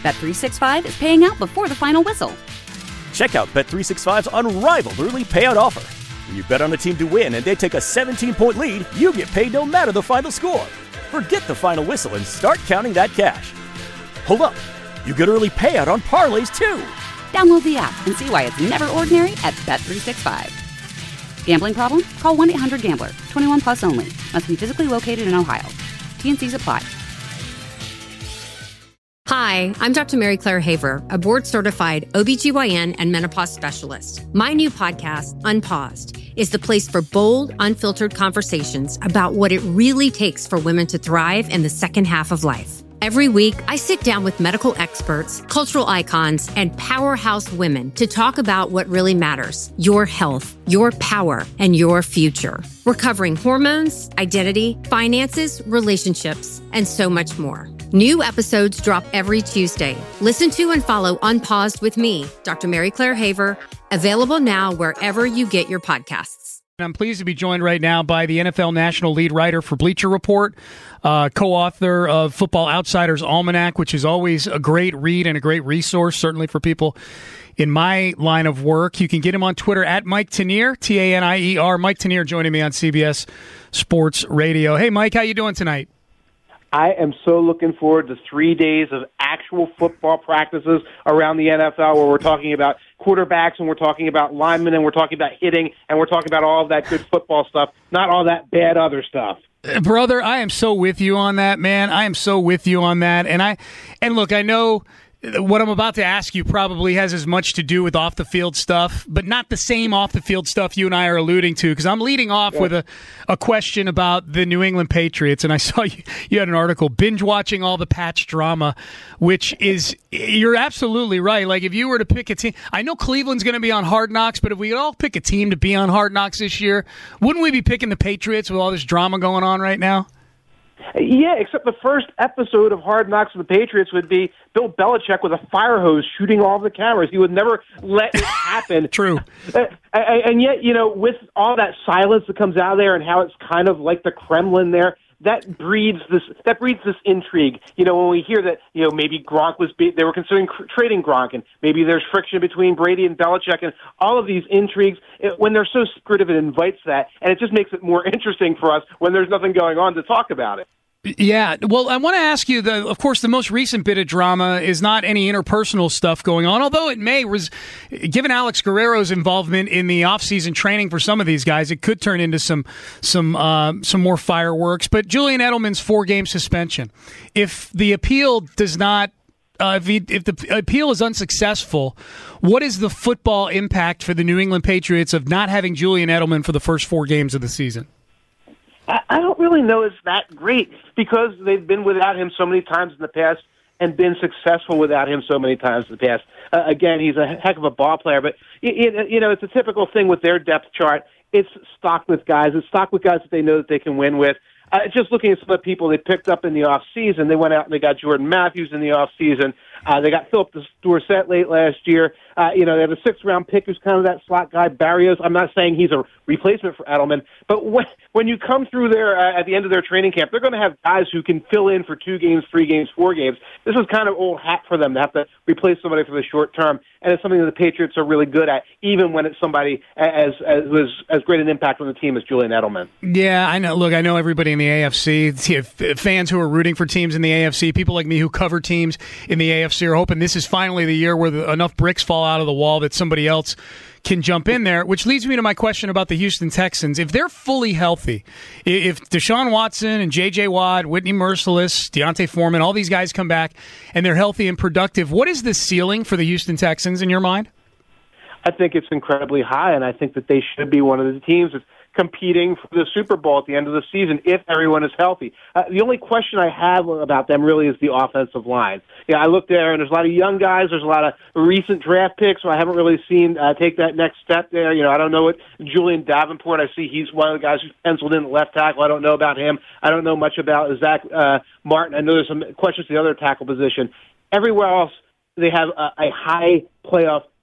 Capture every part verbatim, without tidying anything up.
Bet three sixty-five is paying out before the final whistle. Check out Bet three sixty-five's unrivaled early payout offer. When you bet on a team to win and they take a seventeen-point lead, you get paid no matter the final score. Forget the final whistle and start counting that cash. Hold up. You get early payout on parlays, too. Download the app and see why it's never ordinary at Bet three sixty-five. Gambling problem? Call one eight hundred gambler. twenty-one plus only. Must be physically located in Ohio. T N Cs apply. Hi, I'm Doctor Mary Claire Haver, a board-certified O B G Y N and menopause specialist. My new podcast, Unpaused, is the place for bold, unfiltered conversations about what it really takes for women to thrive in the second half of life. Every week, I sit down with medical experts, cultural icons, and powerhouse women to talk about what really matters: your health, your power, and your future. We're covering hormones, identity, finances, relationships, and so much more. New episodes drop every Tuesday. Listen to and follow Unpaused with me, Doctor Mary Claire Haver, available now wherever you get your podcasts. I'm pleased to be joined right now by the N F L National Lead Writer for Bleacher Report, uh, co-author of Football Outsiders Almanac, which is always a great read and a great resource, certainly for people in my line of work. You can get him on Twitter at Mike Tanier, T A N I E R. Mike Tanier joining me on C B S Sports Radio. Hey, Mike, how you doing tonight? I am so looking forward to three days of actual football practices around the N F L where we're talking about quarterbacks and we're talking about linemen and we're talking about hitting and we're talking about all of that good football stuff, not all that bad other stuff. Brother, I am so with you on that, man. I am so with you on that. And I, and look, I know what I'm about to ask you probably has as much to do with off-the-field stuff, but not the same off-the-field stuff you and I are alluding to, because I'm leading off yeah. with a, a question about the New England Patriots, and I saw you, you had an article, binge-watching all the Pats drama, which is, you're absolutely right. Like, if you were to pick a team, I know Cleveland's going to be on Hard Knocks, but if we could all pick a team to be on Hard Knocks this year, wouldn't we be picking the Patriots with all this drama going on right now? Yeah, except the first episode of Hard Knocks with the Patriots would be Bill Belichick with a fire hose shooting all the cameras. He would never let it happen. True. Uh, and yet, you know, with all that silence that comes out of there and how it's kind of like the Kremlin there, that breeds this that breeds this intrigue. You know, when we hear that, you know, maybe Gronk was be, they were considering cr- trading Gronk, and maybe there's friction between Brady and Belichick, and all of these intrigues. It, when they're so secretive, it invites that, and it just makes it more interesting for us when there's nothing going on to talk about it. Yeah, well, I want to ask you, the, of course, the most recent bit of drama is not any interpersonal stuff going on, although it may, was, given Alex Guerrero's involvement in the offseason training for some of these guys, it could turn into some some uh, some more fireworks. But Julian Edelman's four-game suspension, if the appeal does not, uh, if, he, if the appeal is unsuccessful, what is the football impact for the New England Patriots of not having Julian Edelman for the first four games of the season? I don't really know it's that great because they've been without him so many times in the past and been successful without him so many times in the past. Uh, again, he's a heck of a ball player, but it, you know, it's a typical thing with their depth chart. It's stocked with guys. It's stocked with guys that they know that they can win with. Uh, just looking at some of the people they picked up in the off season, they went out and they got Jordan Matthews in the off season. Uh, they got Philip Dorsett late last year. Uh, you know, they have a sixth-round pick who's kind of that slot guy, Barrios. I'm not saying he's a replacement for Edelman, but when, when you come through there uh, at the end of their training camp, they're going to have guys who can fill in for two games, three games, four games. This is kind of old hat for them to have to replace somebody for the short term, and it's something that the Patriots are really good at, even when it's somebody as as was as great an impact on the team as Julian Edelman. Yeah, I know. Look, I know everybody in the A F C, fans who are rooting for teams in the A F C, people like me who cover teams in the A F C are hoping this is finally the year where the, enough bricks fall out of the wall that somebody else can jump in there, which leads me to my question about the Houston Texans. If they're fully healthy, if Deshaun Watson and J J. Watt, Whitney Mercilus, Deontay Foreman, all these guys come back and they're healthy and productive, what is the ceiling for the Houston Texans in your mind? I think it's incredibly high, and I think that they should be one of the teams that's competing for the Super Bowl at the end of the season if everyone is healthy. Uh, the only question I have about them really is the offensive line. Yeah, I look there, and there's a lot of young guys. There's a lot of recent draft picks, so I haven't really seen uh, take that next step there. You know, I don't know what Julian Davenport, I see he's one of the guys who's penciled in at left tackle. I don't know about him. I don't know much about Zach uh, Martin. I know there's some questions to the other tackle position. Everywhere else, they have a, a high playoff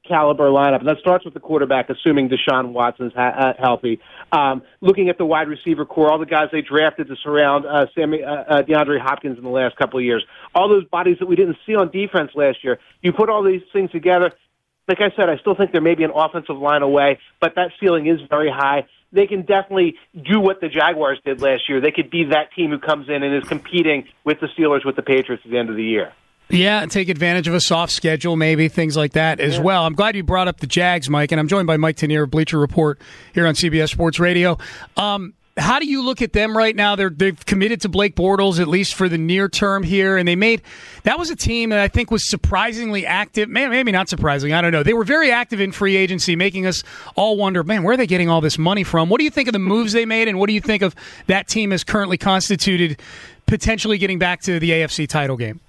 caliber lineup. And that starts with the quarterback, assuming Deshaun Watson's ha- uh, healthy. Um, looking at the wide receiver core, all the guys they drafted to surround uh, Sammy, uh, uh, DeAndre Hopkins in the last couple of years, all those bodies that we didn't see on defense last year. You put all these things together. Like I said, I still think they're maybe an offensive line away, but that ceiling is very high. They can definitely do what the Jaguars did last year. They could be that team who comes in and is competing with the Steelers, with the Patriots at the end of the year. Yeah, take advantage of a soft schedule, maybe, things like that as yeah. well. I'm glad you brought up the Jags, Mike, and I'm joined by Mike Tanier of Bleacher Report here on C B S Sports Radio. Um, how do you look at them right now? They're, they've committed to Blake Bortles, at least for the near term here, and they made – that was a team that I think was surprisingly active. Maybe, maybe not surprising. I don't know. They were very active in free agency, making us all wonder, man, where are they getting all this money from? What do you think of the moves they made, and what do you think of that team as currently constituted, potentially getting back to the A F C title game?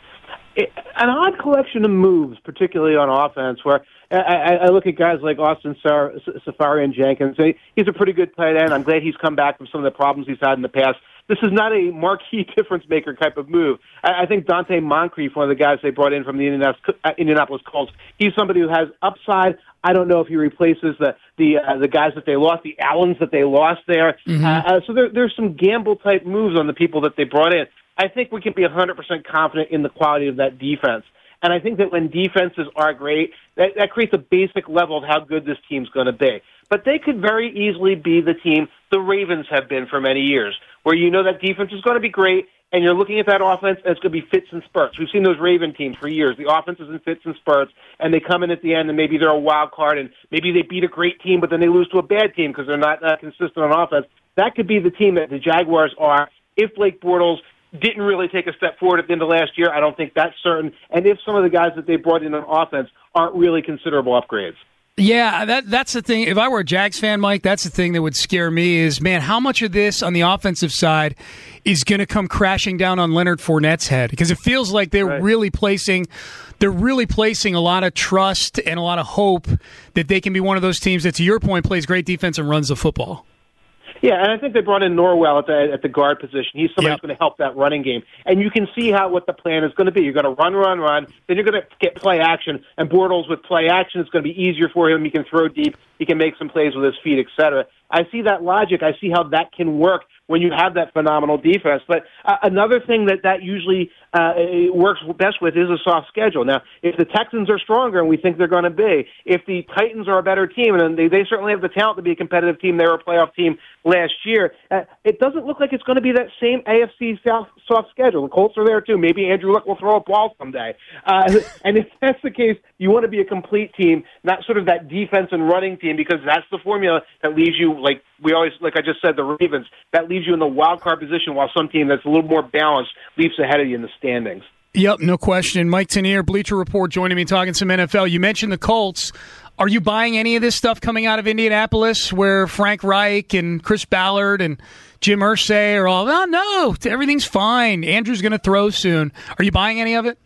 An odd collection of moves, particularly on offense, where I, I look at guys like Austin Seferian-Jenkins. He's a pretty good tight end. I'm glad he's come back from some of the problems he's had in the past. This is not a marquee difference-maker type of move. I think Dante Moncrief, one of the guys they brought in from the Indianapolis Colts, he's somebody who has upside. I don't know if he replaces the the uh, the guys that they lost, the Allens that they lost there. Mm-hmm. Uh, so there, there's some gamble-type moves on the people that they brought in. I think we can be one hundred percent confident in the quality of that defense. And I think that when defenses are great, that, that creates a basic level of how good this team's going to be. But they could very easily be the team the Ravens have been for many years, where you know that defense is going to be great, and you're looking at that offense, and it's going to be fits and spurts. We've seen those Raven teams for years. The offense is in fits and spurts, and they come in at the end, and maybe they're a wild card, and maybe they beat a great team, but then they lose to a bad team because they're not uh, consistent on offense. That could be the team that the Jaguars are if Blake Bortles didn't really take a step forward at the end of last year. I don't think that's certain. And if some of the guys that they brought in on offense aren't really considerable upgrades. Yeah, that that's the thing. If I were a Jags fan, Mike, that's the thing that would scare me is, man, how much of this on the offensive side is going to come crashing down on Leonard Fournette's head? Because it feels like they're right. really placing they're really placing a lot of trust and a lot of hope that they can be one of those teams that, to your point, plays great defense and runs the football. Yeah, and I think they brought in Norwell at the at the guard position. He's somebody yep. who's going to help that running game. And you can see how what the plan is going to be. You're going to run, run, run. Then you're going to get play action. And Bortles with play action, it's going to be easier for him. He can throw deep. He can make some plays with his feet, et cetera. I see that logic. I see how that can work when you have that phenomenal defense. But uh, another thing that that usually uh, works best with is a soft schedule. Now, if the Texans are stronger, and we think they're going to be, if the Titans are a better team, and they, they certainly have the talent to be a competitive team, they were a playoff team last year, uh, it doesn't look like it's going to be that same A F C South soft schedule. The Colts are there, too. Maybe Andrew Luck will throw a ball someday. Uh, and if that's the case, you want to be a complete team, not sort of that defense and running team, because that's the formula that leaves you, like we always, like I just said, the Ravens, that leaves you in the wild card position, while some team that's a little more balanced leaps ahead of you in the standings. Yep, no question. Mike Tanier, Bleacher Report, joining me talking some N F L. You mentioned the Colts. Are you buying any of this stuff coming out of Indianapolis where Frank Reich and Chris Ballard and Jim Irsay are all, oh, no, everything's fine. Andrew's going to throw soon. Are you buying any of it?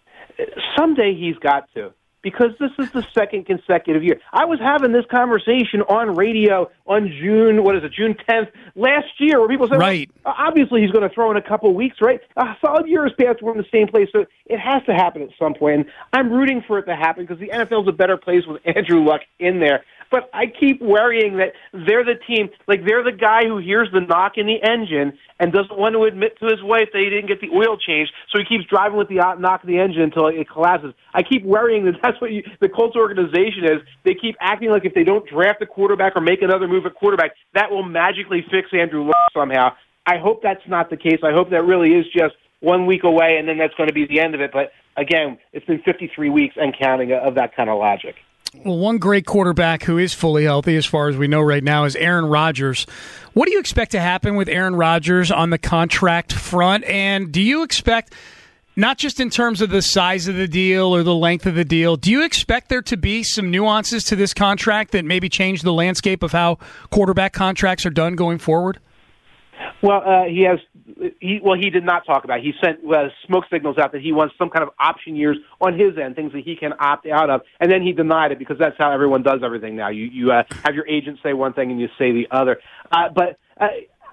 Someday he's got to. Because this is the second consecutive year. I was having this conversation on radio on June, what is it, June tenth last year, where people said, right. well, obviously he's going to throw in a couple weeks, right? A solid year has passed, we're in the same place, so it has to happen at some point. And I'm rooting for it to happen because the N F L is a better place with Andrew Luck in there. But I keep worrying that they're the team, like they're the guy who hears the knock in the engine and doesn't want to admit to his wife that he didn't get the oil changed, so he keeps driving with the knock of the engine until it collapses. I keep worrying that that's what you, the Colts organization is. They keep acting like if they don't draft a quarterback or make another move at quarterback, that will magically fix Andrew Luck somehow. I hope that's not the case. I hope that really is just one week away, and then that's going to be the end of it. But, again, it's been fifty-three weeks and counting of that kind of logic. Well, one great quarterback who is fully healthy, as far as we know right now, is Aaron Rodgers. What do you expect to happen with Aaron Rodgers on the contract front? And do you expect, not just in terms of the size of the deal or the length of the deal, do you expect there to be some nuances to this contract that maybe change the landscape of how quarterback contracts are done going forward? Well, uh, he has. He, well, he did not talk about it. He sent uh, smoke signals out that he wants some kind of option years on his end, things that he can opt out of, and then he denied it because that's how everyone does everything now. You you uh, have your agent say one thing and you say the other. Uh, but uh,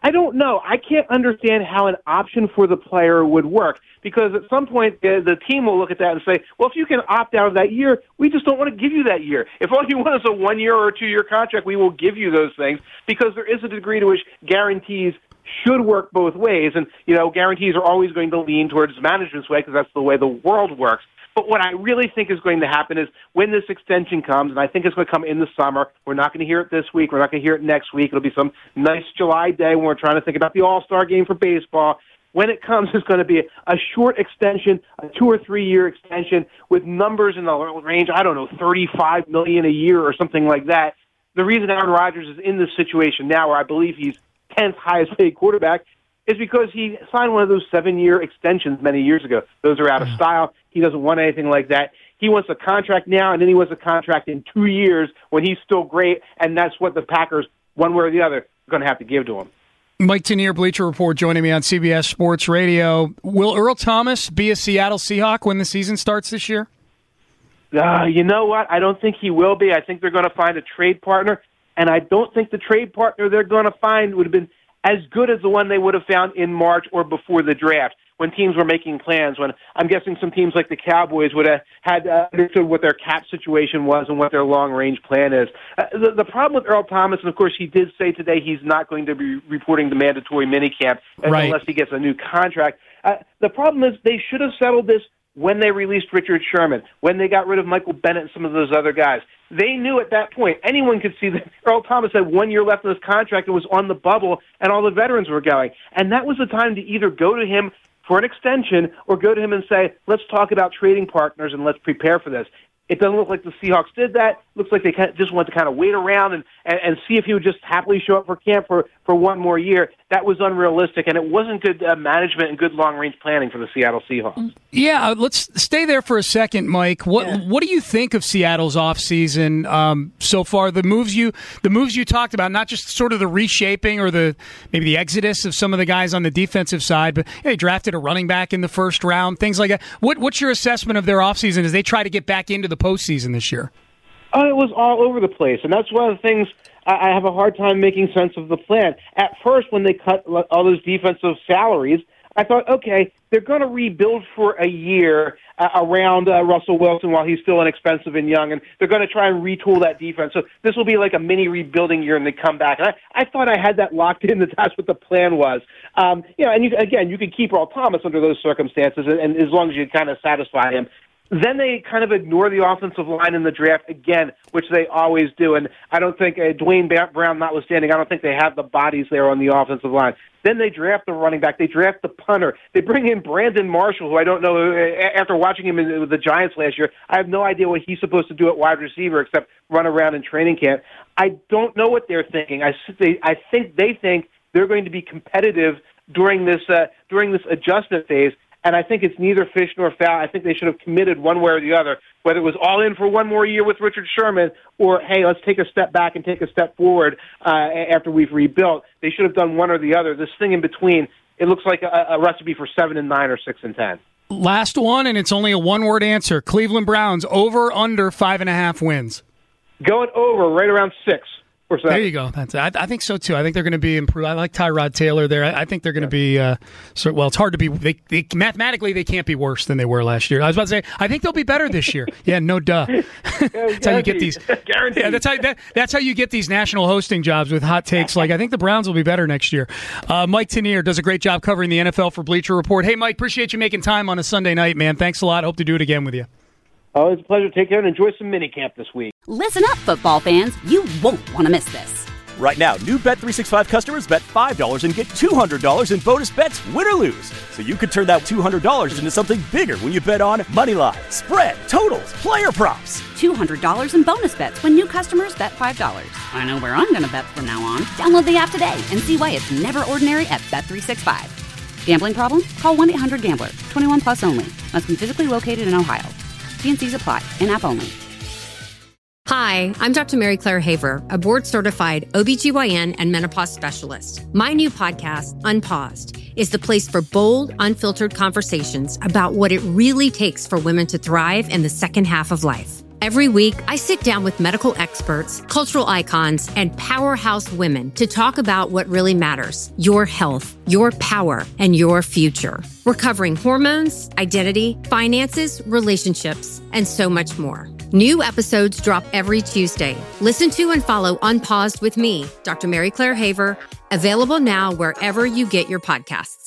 I don't know. I can't understand how an option for the player would work, because at some point uh, the team will look at that and say, well, if you can opt out of that year, we just don't want to give you that year. If all you want is a one-year or a two-year contract, we will give you those things, because there is a degree to which guarantees should work both ways. And, you know, guarantees are always going to lean towards management's way because that's the way the world works. But what I really think is going to happen is when this extension comes, and I think it's going to come in the summer, we're not going to hear it this week, we're not going to hear it next week, it'll be some nice July day when we're trying to think about the All-Star game for baseball. When it comes, it's going to be a short extension, a two- or three-year extension with numbers in the range, I don't know, thirty-five million dollars a year or something like that. The reason Aaron Rodgers is in this situation now, where I believe he's tenth highest paid quarterback, is because he signed one of those seven-year extensions many years ago. Those are out of style. He doesn't want anything like that. He wants a contract now, and then he wants a contract in two years when he's still great, and that's what the Packers, one way or the other, are going to have to give to him. Mike Tanier, Bleacher Report, joining me on C B S Sports Radio. Will Earl Thomas be a Seattle Seahawk when the season starts this year? Uh, you know what? I don't think he will be. I think they're going to find a trade partner, and I don't think the trade partner they're going to find would have been as good as the one they would have found in March or before the draft, when teams were making plans, when I'm guessing some teams like the Cowboys would have had uh, understood what their cap situation was and what their long-range plan is. Uh, the, the problem with Earl Thomas, and of course he did say today he's not going to be reporting the mandatory minicamp right. unless he gets a new contract. Uh, the problem is they should have settled this when they released Richard Sherman, when they got rid of Michael Bennett and some of those other guys. They knew at that point, anyone could see that Earl Thomas had one year left in his contract and was on the bubble, and all the veterans were going. And that was the time to either go to him for an extension or go to him and say, let's talk about trading partners and let's prepare for this. It doesn't look like the Seahawks did that. Looks like they just want to kind of wait around and, and, and see if he would just happily show up for camp for, for one more year. That was unrealistic, and it wasn't good uh, management and good long-range planning for the Seattle Seahawks. Yeah, uh, let's stay there for a second, Mike. What yeah. what do you think of Seattle's offseason um, so far? The moves you the moves you talked about, not just sort of the reshaping or the maybe the exodus of some of the guys on the defensive side, but yeah, they drafted a running back in the first round, things like that. What what's your assessment of their offseason as they try to get back into the postseason this year? Oh, it was all over the place, and that's one of the things I have a hard time making sense of the plan. At first, when they cut all those defensive salaries, I thought, okay, they're going to rebuild for a year uh, around uh, Russell Wilson while he's still inexpensive and young, and they're going to try and retool that defense. So this will be like a mini rebuilding year, and they come back. And I, I thought I had that locked in, that that's what the plan was. Um, you know, and you, again, you could keep Earl Thomas under those circumstances, and, and as long as you kind of satisfy him. Then they kind of ignore the offensive line in the draft again, which they always do. And I don't think, uh, Dwayne Brown notwithstanding, I don't think they have the bodies there on the offensive line. Then they draft the running back. They draft the punter. They bring in Brandon Marshall, who I don't know, uh, after watching him in, with the Giants last year, I have no idea what he's supposed to do at wide receiver except run around in training camp. I don't know what they're thinking. I, they, I think they think they're going to be competitive during this uh, during this adjustment phase. And I think it's neither fish nor fowl. I think they should have committed one way or the other, whether it was all in for one more year with Richard Sherman or, hey, let's take a step back and take a step forward uh, after we've rebuilt. They should have done one or the other. This thing in between, it looks like a, a recipe for seven and nine or six and ten. Last one, and it's only a one-word answer. Cleveland Browns, over, under, five and a half wins. Going over, right around six. There you go. That's, I, I think so, too. I think they're going to be improved. I like Tyrod Taylor there. I, I think they're going to be, uh, so, well, it's hard to be, they, they, mathematically, they can't be worse than they were last year. I was about to say, I think they'll be better this year. Yeah, no duh. That's how you get these. Yeah, that's how, that, that's how you get these national hosting jobs with hot takes like, I think the Browns will be better next year. Uh, Mike Tanier does a great job covering the N F L for Bleacher Report. Hey, Mike, appreciate you making time on a Sunday night, man. Thanks a lot. Hope to do it again with you. Oh, it's a pleasure. Take care and enjoy some minicamp this week. Listen up, football fans. You won't want to miss this. Right now, new Bet three sixty-five customers bet five dollars and get two hundred dollars in bonus bets, win or lose. So you could turn that two hundred dollars into something bigger when you bet on moneyline, spread, totals, player props. two hundred dollars in bonus bets when new customers bet five dollars. I know where I'm going to bet from now on. Download the app today and see why it's never ordinary at Bet three sixty-five. Gambling problem? Call one eight hundred gambler. twenty-one plus only. Must be physically located in Ohio. T and C's apply. In-app only. Hi, I'm Doctor Mary Claire Haver, a board-certified O B G Y N and menopause specialist. My new podcast, Unpaused, is the place for bold, unfiltered conversations about what it really takes for women to thrive in the second half of life. Every week, I sit down with medical experts, cultural icons, and powerhouse women to talk about what really matters: your health, your power, and your future. We're covering hormones, identity, finances, relationships, and so much more. New episodes drop every Tuesday. Listen to and follow Unpaused with me, Doctor Mary Claire Haver, available now wherever you get your podcasts.